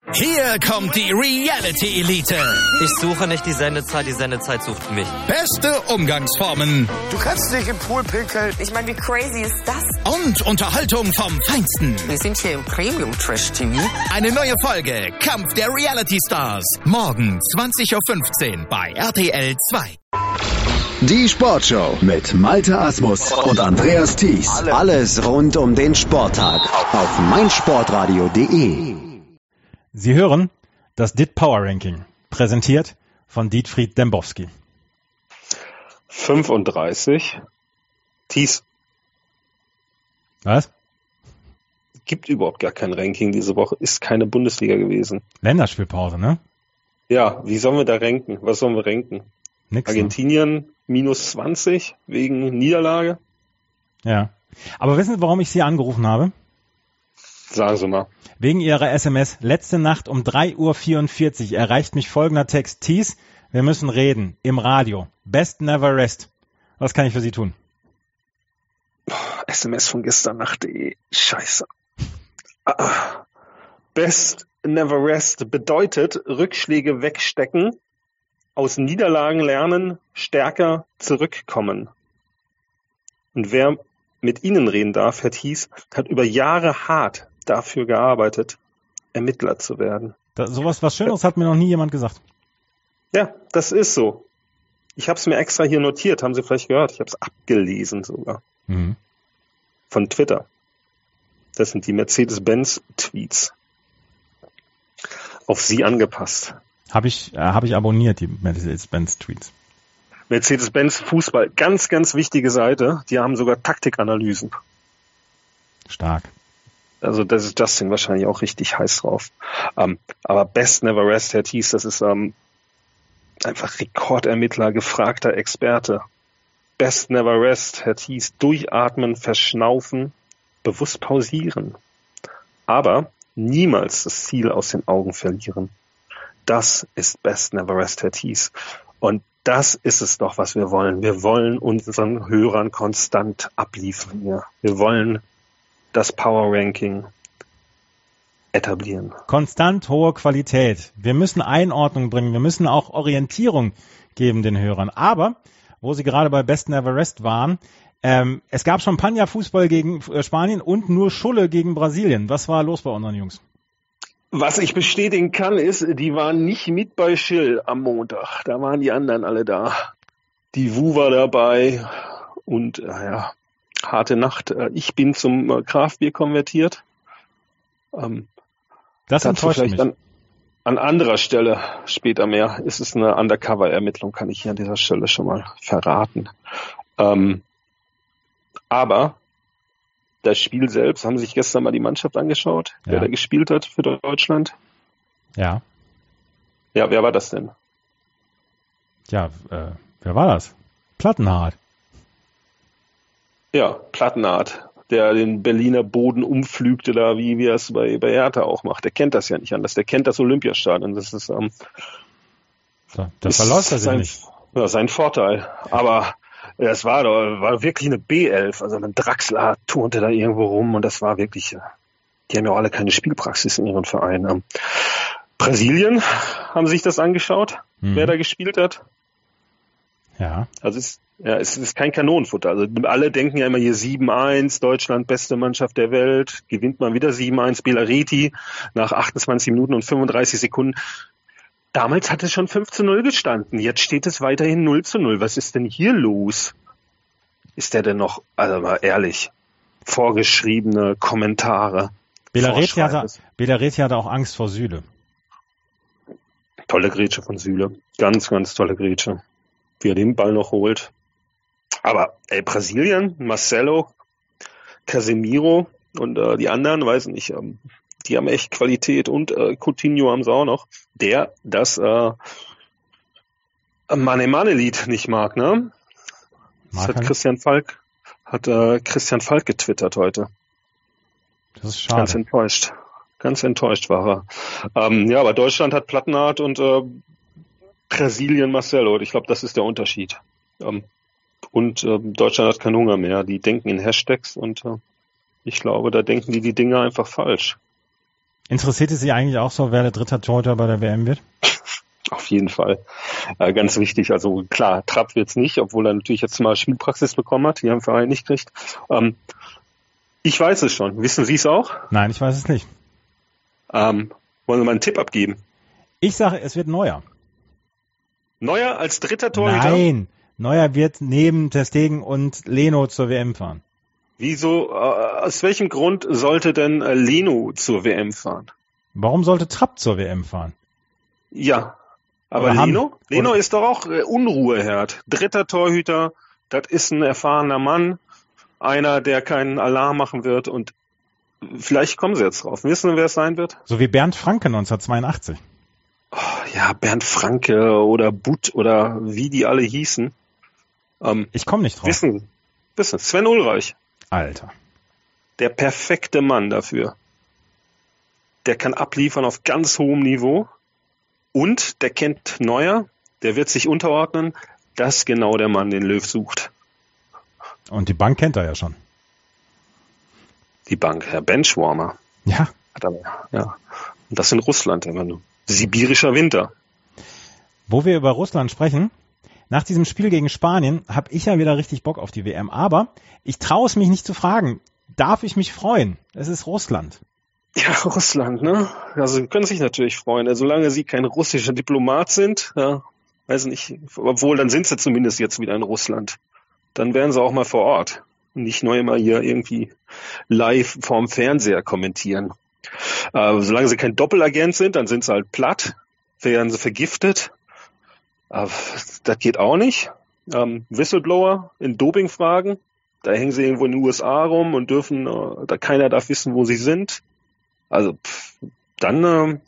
Hier kommt die Reality Elite. Ich suche nicht die Sendezeit sucht mich. Beste Umgangsformen. Du kannst dich im Pool pinkeln. Ich meine, wie crazy ist das? Und Unterhaltung vom Feinsten. Wir sind hier im Premium-Trash-TV. Eine neue Folge Kampf der Reality Stars. Morgen 20.15 Uhr bei RTL 2. Die Sportshow mit Malte Asmus und Andreas Thies. Alles rund um den Sporttag auf meinsportradio.de. Sie hören das DIT Power Ranking, präsentiert von Dietfried Dembowski. 35. Thies. Was? Gibt überhaupt gar kein Ranking diese Woche. Ist keine Bundesliga gewesen. Länderspielpause, ne? Ja, wie sollen wir da ranken? Was sollen wir ranken? Nix. Argentinien minus 20 wegen Niederlage? Ja. Aber wissen Sie, warum ich Sie angerufen habe? Sagen Sie mal. Wegen Ihrer SMS. Letzte Nacht um 3:44 Uhr erreicht mich folgender Text. Thies, wir müssen reden. Im Radio. Best never rest. Was kann ich für Sie tun? SMS von gestern Nacht. Scheiße. Best never rest bedeutet Rückschläge wegstecken, aus Niederlagen lernen, stärker zurückkommen. Und wer mit Ihnen reden darf, Herr Thies, hat über Jahre hart dafür gearbeitet, Ermittler zu werden. Was Schöneres hat mir noch nie jemand gesagt. Ja, das ist so. Ich habe es mir extra hier notiert, haben Sie vielleicht gehört. Ich habe es abgelesen sogar. Mhm. Von Twitter. Das sind die Mercedes-Benz-Tweets. Auf Sie angepasst. Hab ich abonniert, die Mercedes-Benz-Tweets. Mercedes-Benz Fußball, ganz, ganz wichtige Seite. Die haben sogar Taktikanalysen. Stark. Also das ist Justin wahrscheinlich auch richtig heiß drauf. Aber Best Never Rest, Herr Thies, das ist einfach Rekordermittler, gefragter Experte. Best Never Rest, Herr Thies, durchatmen, verschnaufen, bewusst pausieren. Aber niemals das Ziel aus den Augen verlieren. Das ist Best Never Rest, Herr Thies. Und das ist es doch, was wir wollen. Wir wollen unseren Hörern konstant abliefern hier. Wir wollen das Power Ranking etablieren. Konstant hohe Qualität. Wir müssen Einordnung bringen. Wir müssen auch Orientierung geben den Hörern. Aber, wo Sie gerade bei Best Never Rest waren, es gab Champagner-Fußball gegen Spanien und nur Schulle gegen Brasilien. Was war los bei unseren Jungs? Was ich bestätigen kann, ist, die waren nicht mit bei Schill am Montag. Da waren die anderen alle da. Die Wu war dabei und harte Nacht. Ich bin zum Craftbier konvertiert. Das enttäuscht mich. An anderer Stelle später mehr. Ist es eine Undercover-Ermittlung, kann ich hier an dieser Stelle schon mal verraten. Aber das Spiel selbst, haben Sie sich gestern mal die Mannschaft angeschaut, wer da gespielt hat für Deutschland? Ja. Ja, wer war das denn? Ja, wer war das? Plattenhardt. Ja, Plattenhardt, der den Berliner Boden umpflügte, da wie er es bei Hertha auch macht. Der kennt das ja nicht anders. Der kennt das Olympiastadion. Das ist das verläuft das nicht. Ja, sein Vorteil. Aber es war wirklich eine B11. Also ein Draxler turnte da irgendwo rum und das war wirklich, die haben ja auch alle keine Spielpraxis in ihren Vereinen. Brasilien, haben Sie sich das angeschaut, wer da gespielt hat? Ja. Also es ist kein Kanonenfutter. Also alle denken ja immer hier 7-1, Deutschland, beste Mannschaft der Welt, gewinnt man wieder 7-1, Belariti nach 28 Minuten und 35 Sekunden. Damals hat es schon 5:0 gestanden. Jetzt steht es weiterhin 0:0. Was ist denn hier los? Ist der denn noch, also mal ehrlich, vorgeschriebene Kommentare? Belariti hatte auch Angst vor Süle. Tolle Grätsche von Süle. Ganz, ganz tolle Grätsche. Wie er den Ball noch holt. Aber Brasilien, Marcelo, Casemiro und die anderen, weiß nicht, die haben echt Qualität und Coutinho haben sie auch noch, der das Mane-Mane-Lied nicht mag, ne? Das hat Christian Falk getwittert heute. Das ist schade. Ganz enttäuscht war er. Ja, aber Deutschland hat Plattenhardt und Brasilien Marcelo. Ich glaube, das ist der Unterschied. Und Deutschland hat keinen Hunger mehr. Die denken in Hashtags und ich glaube, da denken die Dinge einfach falsch. Interessiert es Sie eigentlich auch so, wer der dritte Torhüter bei der WM wird? Auf jeden Fall. Ganz wichtig. Also klar, Trapp wird's nicht, obwohl er natürlich jetzt mal Spielpraxis bekommen hat, die er im Verein nicht kriegt. Ich weiß es schon. Wissen Sie es auch? Nein, ich weiß es nicht. Wollen wir mal einen Tipp abgeben? Ich sage, es wird Neuer. Neuer als dritter Torhüter? Nein, Neuer wird neben ter Stegen und Leno zur WM fahren. Wieso, aus welchem Grund sollte denn Leno zur WM fahren? Warum sollte Trapp zur WM fahren? Ja, aber Leno ist doch auch Unruheherd. Dritter Torhüter, das ist ein erfahrener Mann, einer, der keinen Alarm machen wird und vielleicht kommen sie jetzt drauf. Wissen Sie, wer es sein wird? So wie Bernd Franke 1982. Oh, ja, Bernd Franke oder Butt oder wie die alle hießen. Ich komme nicht drauf. Wissen, Sven Ulreich. Alter. Der perfekte Mann dafür. Der kann abliefern auf ganz hohem Niveau und der kennt Neuer, der wird sich unterordnen. Das ist genau der Mann, den Löw sucht. Und die Bank kennt er ja schon. Die Bank, Herr Benchwarmer. Ja. Ja. Und das in Russland immer nur. Sibirischer Winter. Wo wir über Russland sprechen, nach diesem Spiel gegen Spanien habe ich ja wieder richtig Bock auf die WM. Aber ich traue es mich nicht zu fragen. Darf ich mich freuen? Es ist Russland. Ja, Russland, ne? Also sie können sich natürlich freuen. Solange sie kein russischer Diplomat sind, ja, weiß nicht, obwohl dann sind sie zumindest jetzt wieder in Russland. Dann wären sie auch mal vor Ort. Nicht nur immer hier irgendwie live vorm Fernseher kommentieren. Solange sie kein Doppelagent sind, dann sind sie halt platt, werden sie vergiftet. Das geht auch nicht. Whistleblower in Dopingfragen, da hängen sie irgendwo in den USA rum und dürfen, da keiner darf wissen, wo sie sind. Also dann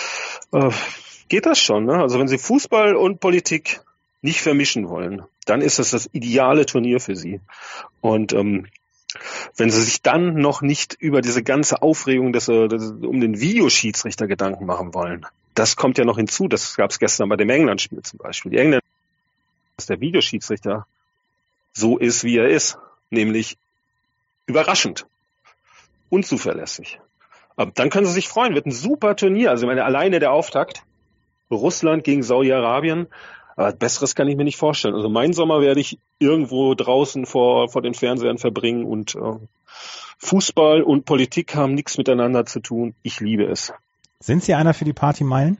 geht das schon. Ne? Also wenn sie Fußball und Politik nicht vermischen wollen, dann ist das ideale Turnier für sie. Und wenn sie sich dann noch nicht über diese ganze Aufregung um den Videoschiedsrichter Gedanken machen wollen, das kommt ja noch hinzu. Das gab es gestern bei dem England-Spiel zum Beispiel. Die Engländer, dass der Videoschiedsrichter so ist, wie er ist, nämlich überraschend, unzuverlässig. Aber dann können sie sich freuen, wird ein super Turnier. Also ich meine, alleine der Auftakt, Russland gegen Saudi-Arabien, Besseres kann ich mir nicht vorstellen. Also meinen Sommer werde ich irgendwo draußen vor den Fernsehern verbringen und Fußball und Politik haben nichts miteinander zu tun. Ich liebe es. Sind Sie einer für die Partymeilen?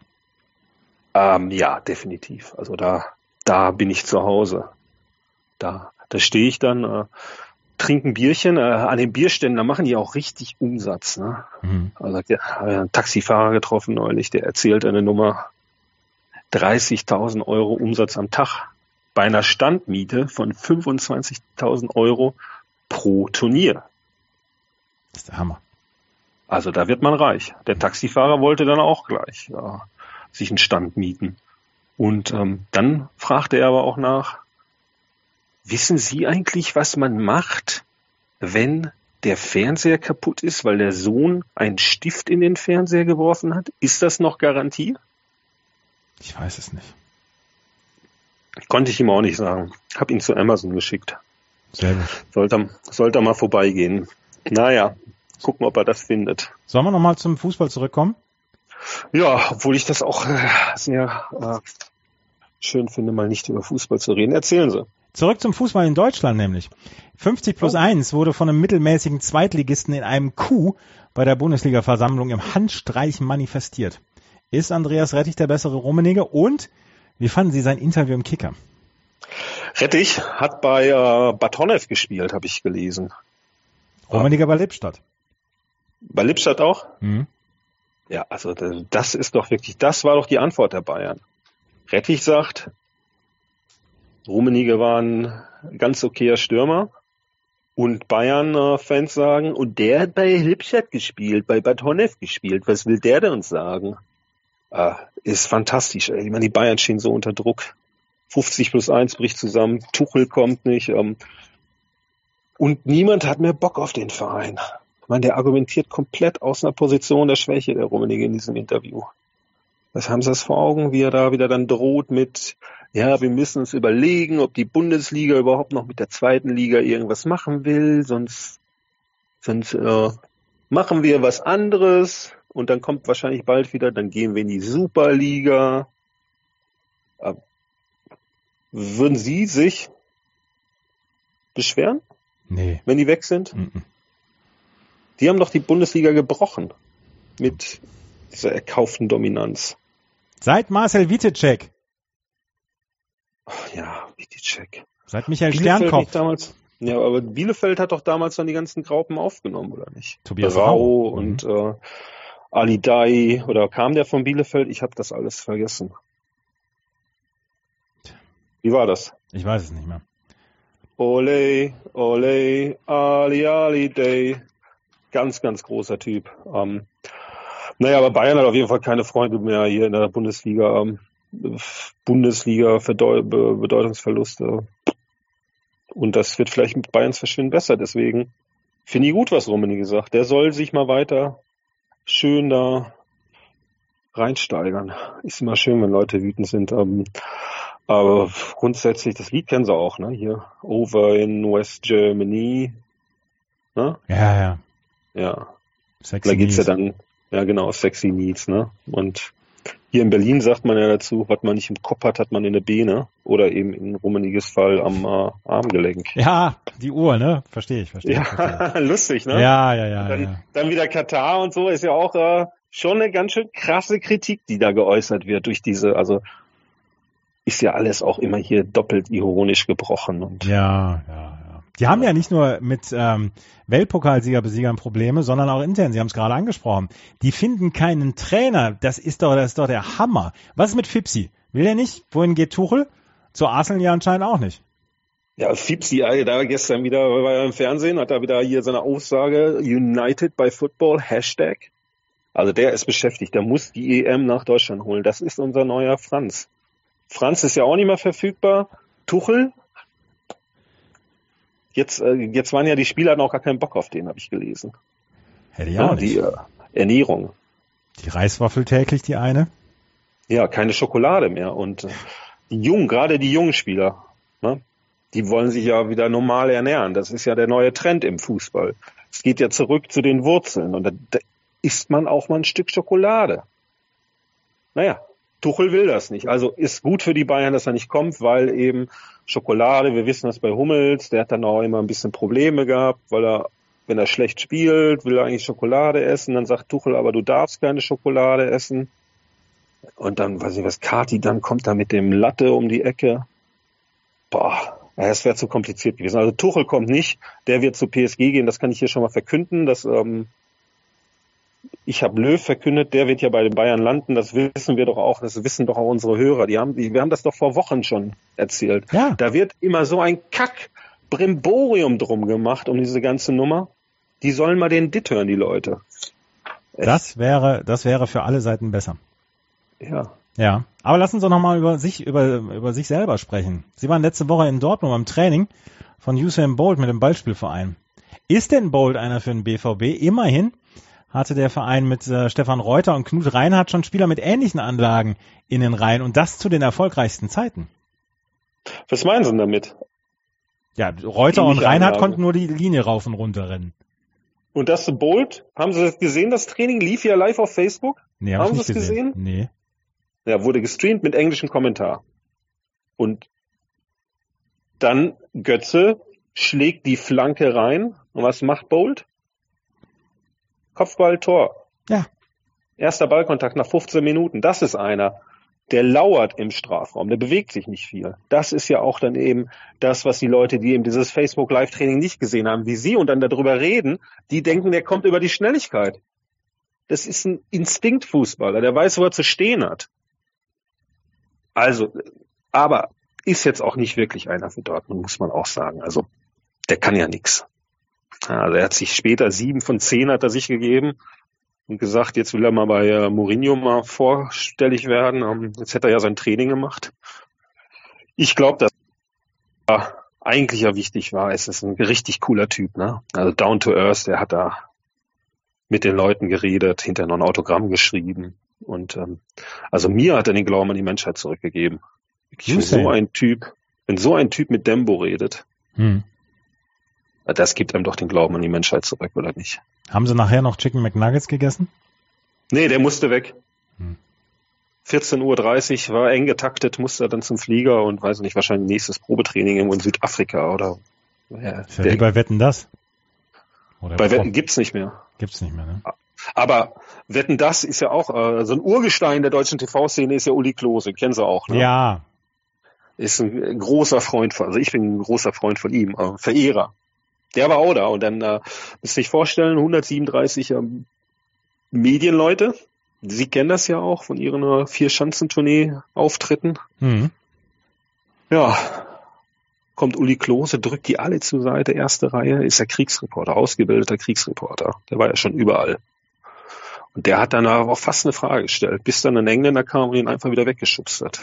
Ja, definitiv. Also da bin ich zu Hause. Da stehe ich dann, trinke ein Bierchen. An den Bierständen, da machen die auch richtig Umsatz. Ne? Mhm. Also ich habe einen Taxifahrer getroffen neulich, der erzählt eine Nummer. 30.000 Euro Umsatz am Tag bei einer Standmiete von 25.000 Euro pro Turnier. Das ist der Hammer. Also da wird man reich. Der Taxifahrer wollte dann auch gleich sich einen Stand mieten. Und dann fragte er aber auch nach, wissen Sie eigentlich, was man macht, wenn der Fernseher kaputt ist, weil der Sohn einen Stift in den Fernseher geworfen hat? Ist das noch Garantie? Ich weiß es nicht. Konnte ich ihm auch nicht sagen. Hab ihn zu Amazon geschickt. Sehr gut. Sollte mal vorbeigehen. Naja, gucken, ob er das findet. Sollen wir nochmal zum Fußball zurückkommen? Ja, obwohl ich das auch sehr schön finde, mal nicht über Fußball zu reden. Erzählen Sie. Zurück zum Fußball in Deutschland nämlich. 50+1 wurde von einem mittelmäßigen Zweitligisten in einem Coup bei der Bundesliga-Versammlung im Handstreich manifestiert. Ist Andreas Rettich der bessere Rummenigge? Und wie fanden Sie sein Interview im Kicker? Rettich hat bei Bad Honnef gespielt, habe ich gelesen. Rummenigge bei Lippstadt. Bei Lippstadt auch? Mhm. Ja, also das ist doch wirklich, das war doch die Antwort der Bayern. Rettich sagt, Rummenigge war ein ganz okayer Stürmer. Und Bayern-Fans sagen, und der hat bei Lippstadt gespielt, bei Bad Honnef gespielt. Was will der denn uns sagen? Ist fantastisch. Ich meine, die Bayern stehen so unter Druck. 50+1 bricht zusammen, Tuchel kommt nicht. Und niemand hat mehr Bock auf den Verein. Ich meine, der argumentiert komplett aus einer Position der Schwäche, der Rummenigge in diesem Interview. Was haben Sie das vor Augen, wie er da wieder dann droht mit, ja, wir müssen uns überlegen, ob die Bundesliga überhaupt noch mit der zweiten Liga irgendwas machen will, sonst machen wir was anderes. und dann kommt wahrscheinlich bald wieder, dann gehen wir in die Superliga. Würden Sie sich beschweren? Nee. Wenn die weg sind? Die haben doch die Bundesliga gebrochen mit dieser erkauften Dominanz. Seit Marcel Wittecek. Ach ja, Wittecek. Seit Michael Bielefeld Sternkopf. nicht damals. Ja, aber Bielefeld hat doch damals dann die ganzen Graupen aufgenommen, oder nicht? Tobias Rau Rau. und Ali Dai, oder kam der von Bielefeld? Ich habe das alles vergessen. Wie war das? Ich weiß es nicht mehr. Ole, ole, Ali Day. Ganz, ganz großer Typ. Naja, aber Bayern hat auf jeden Fall keine Freunde mehr hier in der Bundesliga. Bedeutungsverluste. Und das wird vielleicht mit Bayerns Verschwinden besser. Deswegen finde ich gut, was Rummenigge sagt. Der soll sich mal weiter schön da reinsteigern. Ist immer schön, wenn Leute wütend sind. Aber grundsätzlich, das Lied kennen sie auch, ne? Hier, Over in West Germany. Ne? Ja. Ja. Sexy Da geht's ja Needs. dann, ja genau, Sexy Needs, ne? Und hier in Berlin sagt man ja dazu, was man nicht im Kopf hat man in der Beine oder eben in Rummeniges Fall am Armgelenk. Ja, die Uhr, ne? Verstehe ich. Ja, lustig, ne? Ja. Dann wieder Katar und so ist ja auch schon eine ganz schön krasse Kritik, die da geäußert wird durch diese, also ist ja alles auch immer hier doppelt ironisch gebrochen. Und Ja. Die haben ja nicht nur mit Weltpokalsieger-Besiegern Probleme, sondern auch intern. Sie haben es gerade angesprochen. Die finden keinen Trainer. Das ist doch der Hammer. Was ist mit Fipsi? Will er nicht? Wohin geht Tuchel? Zu Arsenal ja anscheinend auch nicht. Ja, Fipsi, da gestern wieder war er im Fernsehen, hat da wieder hier seine Aussage, United by Football, Hashtag. Also der ist beschäftigt, der muss die EM nach Deutschland holen. Das ist unser neuer Franz. Franz ist ja auch nicht mehr verfügbar. Tuchel, jetzt waren ja die Spieler, hatten auch gar keinen Bock auf den, habe ich gelesen. Hätte ich auch nicht. Die Ernährung. Die Reiswaffel täglich, die eine. Ja, keine Schokolade mehr. Und gerade die jungen Spieler, ne, die wollen sich ja wieder normal ernähren. Das ist ja der neue Trend im Fußball. Es geht ja zurück zu den Wurzeln. Und da isst man auch mal ein Stück Schokolade. Naja, Tuchel will das nicht. Also ist gut für die Bayern, dass er nicht kommt, weil eben Schokolade, wir wissen das bei Hummels, der hat dann auch immer ein bisschen Probleme gehabt, weil er, wenn er schlecht spielt, will er eigentlich Schokolade essen. Dann sagt Tuchel, aber du darfst keine Schokolade essen. Und dann, weiß ich was, Kati dann kommt da mit dem Latte um die Ecke. Boah, das wäre zu kompliziert gewesen. Also Tuchel kommt nicht, der wird zu PSG gehen, das kann ich hier schon mal verkünden. Ich habe Löw verkündet, der wird ja bei den Bayern landen, das wissen wir doch auch, das wissen doch auch unsere Hörer. Wir haben das doch vor Wochen schon erzählt. Ja. Da wird immer so ein Kack-Brimborium drum gemacht um diese ganze Nummer. Die sollen mal den Dit hören, die Leute. Das wäre für alle Seiten besser. Ja. Ja, aber lassen Sie doch nochmal über sich selber sprechen. Sie waren letzte Woche in Dortmund beim Training von Usain Bolt mit dem Ballspielverein. Ist denn Bolt einer für den BVB? Immerhin hatte der Verein mit Stefan Reuter und Knut Reinhardt schon Spieler mit ähnlichen Anlagen in den Reihen und das zu den erfolgreichsten Zeiten. Was meinen Sie denn damit? Ja, Reuter und Ähnliche Reinhardt Anlage. konnten nur die Linie rauf und runter rennen. Und das Bolt, haben Sie das gesehen, das Training lief ja live auf Facebook? Nee, hab Haben ich Sie nicht es gesehen. gesehen? Nee. Ja, wurde gestreamt mit englischem Kommentar. Und dann Götze schlägt die Flanke rein. Und was macht Bolt? Kopfball, Tor. Ja. Erster Ballkontakt nach 15 Minuten. Das ist einer, der lauert im Strafraum. Der bewegt sich nicht viel. Das ist ja auch dann eben das, was die Leute, die eben dieses Facebook-Live-Training nicht gesehen haben, wie Sie und dann darüber reden, die denken, der kommt über die Schnelligkeit. Das ist ein Instinktfußballer. Der weiß, wo er zu stehen hat. Also, aber ist jetzt auch nicht wirklich einer für Dortmund, muss man auch sagen. Also, der kann ja nix. Also, er hat sich später 7 von 10 hat er sich gegeben und gesagt, jetzt will er mal bei Mourinho mal vorstellig werden. Jetzt hätte er ja sein Training gemacht. Ich glaube, dass eigentlich ja wichtig war, es ist ein richtig cooler Typ, ne? Also down to earth, der hat da mit den Leuten geredet, hinterher noch ein Autogramm geschrieben. Und also mir hat er den Glauben an die Menschheit zurückgegeben. Wenn so ein Typ mit Dembo redet, das gibt einem doch den Glauben an die Menschheit zurück, oder nicht? Haben Sie nachher noch Chicken McNuggets gegessen? Nee, der musste weg. 14:30 Uhr, war eng getaktet, musste er dann zum Flieger und weiß nicht, wahrscheinlich nächstes Probetraining irgendwo in Südafrika oder. Ja, wie bei Wetten, das? Oder bei Wetten gibt's nicht mehr. Gibt's nicht mehr, ne? Aber Wetten, das ist ja auch, so ein Urgestein der deutschen TV-Szene ist ja Uli Klose, kennen Sie auch, ne? Ja. Ist ein großer Freund von, also ich bin ein großer Freund von ihm, Verehrer. Der war auch da und dann müsst ihr sich vorstellen, 137 Medienleute, Sie kennen das ja auch von Ihren 4-Schanzentournee-Auftritten. Mhm. Ja, kommt Uli Klose, drückt die alle zur Seite, erste Reihe, ist der Kriegsreporter, ausgebildeter Kriegsreporter. Der war ja schon überall. Und der hat danach auch fast eine Frage gestellt, bis dann ein Engländer kam und ihn einfach wieder weggeschubst hat.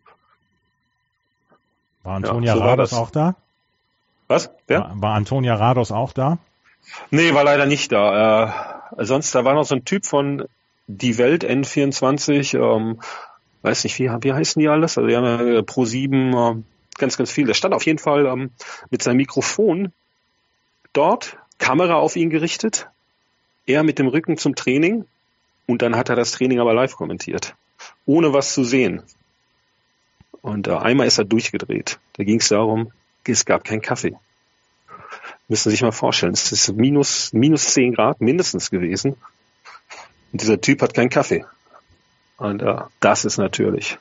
War Antonia Rados auch da? Was? Wer? War Antonia Rados auch da? Nee, war leider nicht da. Sonst, da war noch so ein Typ von Die Welt N24, weiß nicht, wie heißen die alles? Also die haben ja Pro7, ganz, ganz viel. Der stand auf jeden Fall mit seinem Mikrofon dort, Kamera auf ihn gerichtet, er mit dem Rücken zum Training und dann hat er das Training aber live kommentiert, ohne was zu sehen. Und einmal ist er durchgedreht. Da ging es darum, es gab keinen Kaffee. Müssen Sie sich mal vorstellen, es ist minus 10 Grad mindestens gewesen. Und dieser Typ hat keinen Kaffee. Und das ist natürlich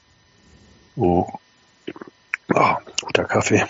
guter Kaffee.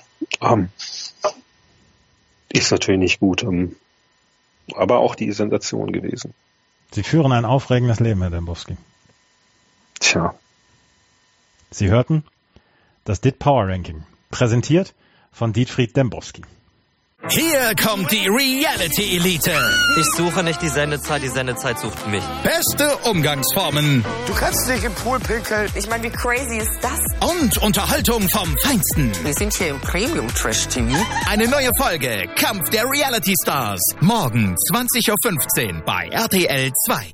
Ist natürlich nicht gut. Aber auch die Sensation gewesen. Sie führen ein aufregendes Leben, Herr Dembowski. Tja. Sie hörten das DIT Power Ranking, präsentiert von Dietfried Dembowski. Hier kommt die Reality Elite. Ich suche nicht die Sendezeit sucht mich. Beste Umgangsformen Du kannst nicht im Pool pinkeln. Ich meine, wie crazy ist das? und Unterhaltung vom Feinsten. Wir sind hier im Premium-Trash-TV. Eine neue Folge Kampf der Reality Stars. Morgen 20:15 Uhr bei RTL 2.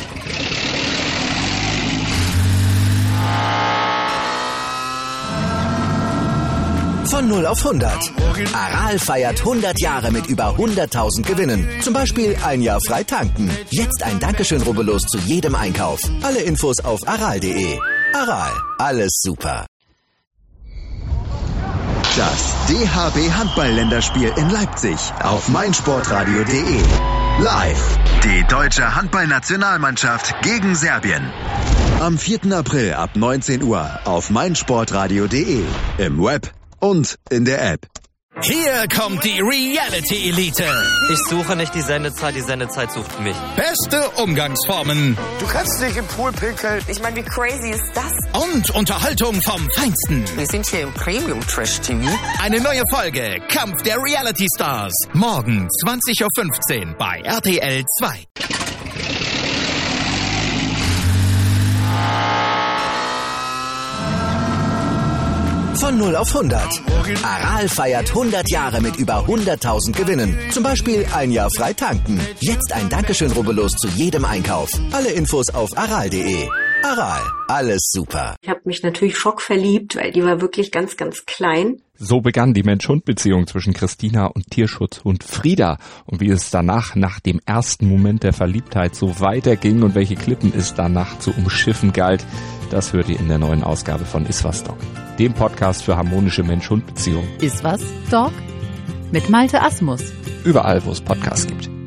Von 0 auf 100. Aral feiert 100 Jahre mit über 100.000 Gewinnen. Zum Beispiel ein Jahr frei tanken. Jetzt ein Dankeschön, rubbellos zu jedem Einkauf. Alle Infos auf aral.de. Aral, alles super. Das DHB Handball-Länderspiel in Leipzig auf meinsportradio.de. Live. Die deutsche Handballnationalmannschaft gegen Serbien. Am 4. April ab 19 Uhr auf meinsportradio.de. Im Web und in der App. Hier kommt die Reality Elite. Ich suche nicht die Sendezeit sucht mich. Beste Umgangsformen Du kannst nicht im Pool pinkeln. Ich meine, wie crazy ist das? und Unterhaltung vom Feinsten. Wir sind hier im Premium-Trash-TV. Eine neue Folge Kampf der Reality Stars. Morgen 20:15 Uhr bei RTL 2. Von 0 auf 100. Aral feiert 100 Jahre mit über 100.000 Gewinnen. Zum Beispiel ein Jahr frei tanken. Jetzt ein Dankeschön, rubbellos zu jedem Einkauf. Alle Infos auf aral.de. Aral, alles super. Ich habe mich natürlich schockverliebt, weil die war wirklich ganz, ganz klein. So begann die Mensch-Hund-Beziehung zwischen Christina und Tierschutzhund Frieda. Und wie es danach, nach dem ersten Moment der Verliebtheit, so weiterging und welche Klippen es danach zu umschiffen galt, das hört ihr in der neuen Ausgabe von Iswas Dog, dem Podcast für harmonische Mensch-Hund-Beziehungen. Iswas Dog? Mit Malte Asmus. Überall, wo es Podcasts gibt.